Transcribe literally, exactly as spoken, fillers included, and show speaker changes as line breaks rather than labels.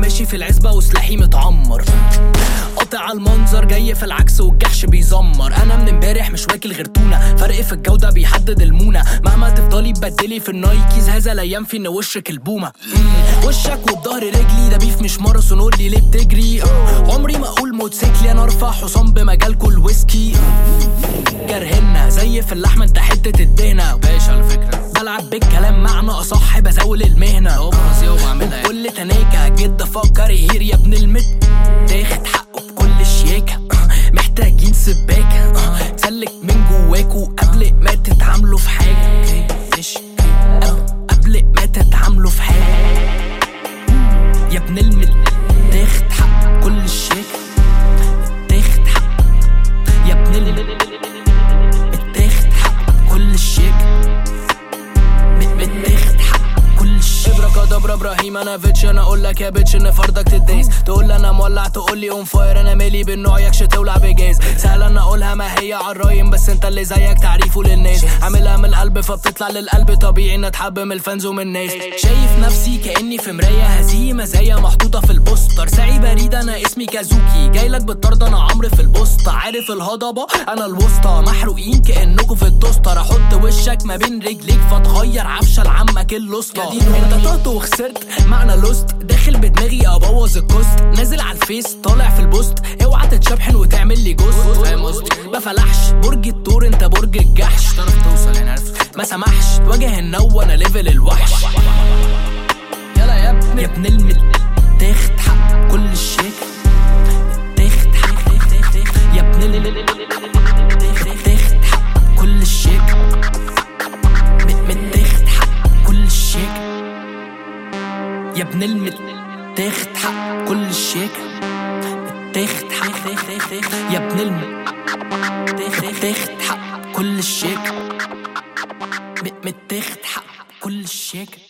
ماشي في العزبة وسلاحي متعمر، قاطع المنظر جاي في العكس والجحش بيزمر. انا من امبارح مش واكل غير تونه، فرق في الجودة بيحدد المونة. مهما تفضلي تبدلي في النايكيز هذا لا ينفي ان وشك البومة. وشك وبضهر رجلي ده بيف مش ماراثون، قولي ليه بتجري؟ عمري ما اقول موتوسيكلي، انا ارفع حصان بمجالكوا الويسكي. جرهنا زي في اللحمة انت حتة الدهنة باش على فكرة، بلعب بالكلام معنى اصح بزاول المهنة. كل تناكة جد فكر يهير يا ابن المت، تاخد حقه بكل شياكة. محتاجين سباكة تسلك من جواكوا قبل ما تتعاملوا في حاجة، قبل ما تتعاملوا في حاجة يا ابن المت. تاخد حق كل الشياكة، تاخد حق يا ابن المت، تاخد حق كل الشياكة، بتاخد حق كل الشياكة. ابرا كدبرا ابراهيم انا فيتش، انا اقول لك يا بيتش ان فردك تدايس. تقول انا مولع تقول لي اون فاير، انا مالي بالنوع يكش تولع بجاز. سهل انا اقولها ما هي عالرايم، بس انت اللي زيك تعريفه للناس. عاملها من القلب فبتطلع للقلب، طبيعي ان اتحب من الفانز ومن الناس. شايف نفسي كاني في مرايه، هذه مزايا محطوطه في البوستر. ساعي بريد انا اسمي كازوكي، جايلك بالطرد انا عمرو في البوسطه. عارف الهضبه انا الوسطى، محروقين كانكوا في التوستر. احط وشك ما بين رجليك فتغير عفشه لعمك الوسطى. انت طهت وخسرت معنى لوست، داخل بدماغي ابوظ الكوست. نازل على الفيس طالع في البوست، اوعى تتشبحن وتعمل لي جوست. فاهم قصدي؟ بفلحش برج التور انت برج الجحش، تعرف توصل يعني عرفت ما سمحش تواجه النو انا ليفل الوحش. يلا يا ابن يا ابن المت، تاخد حق كل الشياكة، تاخد حق يا ابن المت، تاخد حق كل الشياكة، متاخد حق كل الشياكة يا ابن المت. تاخد حق كل الشياكة، تاخد حق يا ابن المت، تاخد حق كل الشياكة، متاخد حق كل الشياكة.